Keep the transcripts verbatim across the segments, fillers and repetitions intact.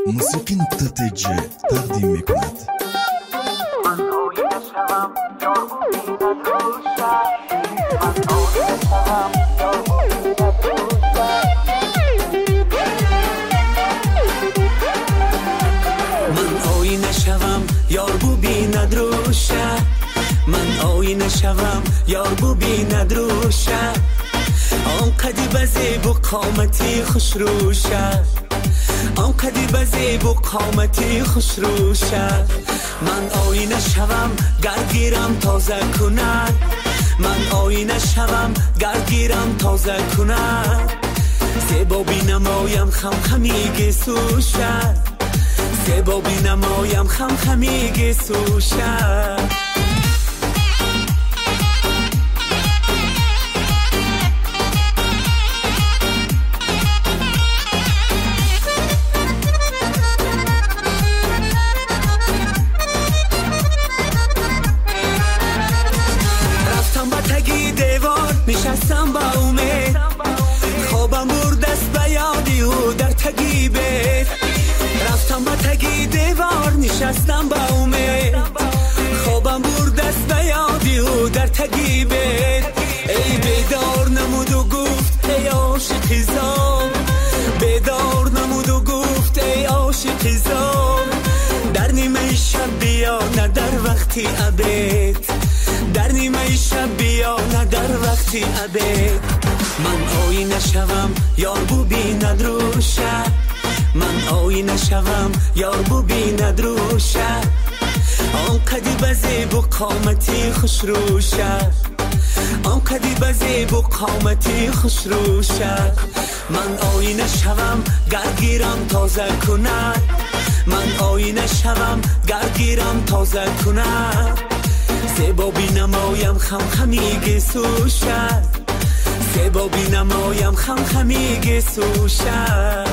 موسیقی نقطه تج تقدیم می کند. من آینه شوم یار بو بیند روشه، من آینه شوم یار بو بیند روشه، آن قدی بزی بو قامتی خوش روشه، آن قدی بزی بو قامتی خوش روشه. من آینه شوم گرگیرم تازه کند، من آینه شوم گرگیرم تازه کند، زیبا بی نمایم خم خمیگی سوشه، زیبا بی نمایم خم خمیگی سوشه. نشستم با امید، خوابم برد است به یادی و در تگی بیت، رفتم با تگی دیوار نشستم با امید، خوابم برد است به یادی و در تگی بیت. ای بیدار نمود و گفت ای عاشقی زار، بیدار نمود و گفت ای عاشقی زار، در نیمه شب بیا نه در وقتی عبید، در نیمه شب بیا نه در وقتی عبید. من آینه شوم یار بو بیند روشه، من آینه شوم یار بو بیند روشه، آن قدی بزی بو قامتی خوش روشه، آن قدی بزی بو قامتی خوش روشه. من آینه شوم گرگیرم تازه کند، من آینه شوم گرگیرم تازه کند، زیبا بی نمایم خم خمیگی سوشه، زیبا بی نمایم خم خمیگی سوشه.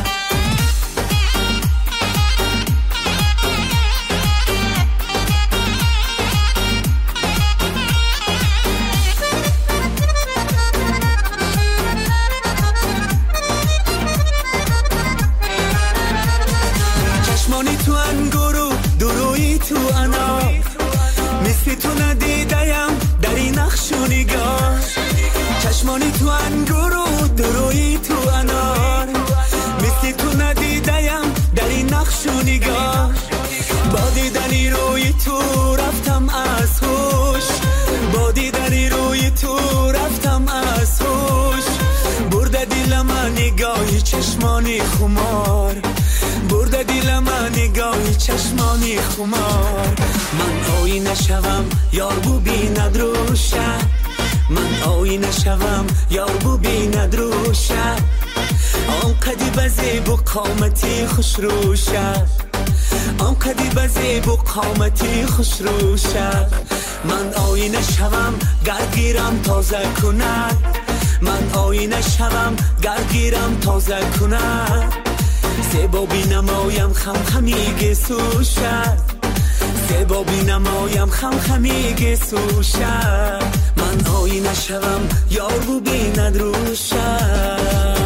چشمانی تو انگورو درویی تو انا، مثل تو ندیدیم در این نقش و نگاه، چشمانی تو انگورو درویی تو انار، مثل تو ندیدیم در این نقش و نگاه، با دیدنی روی تو رفتم از هوش، با دیدنی روی تو رفتم از هوش، برده دل من نگاهی چشمانی خمار، برده دل من نگاهی چشمانی خمار. من آینه شوم یار بو بیند روشه، من آینه شوم یار بو بیند روشه، آن قدی بزی بو قامتی خوش روشه، آن قدی بزی بو قامتی خوش روشه. من آینه شوم گرگیرم تازه کند، من آینه شوم گرگیرم تازه کند، زیبا بی نمایم خم خمیگی سوشه، زیبا بی نمایم خم خمیگی سوشه. من آینه شوم یار بو بیند روشه.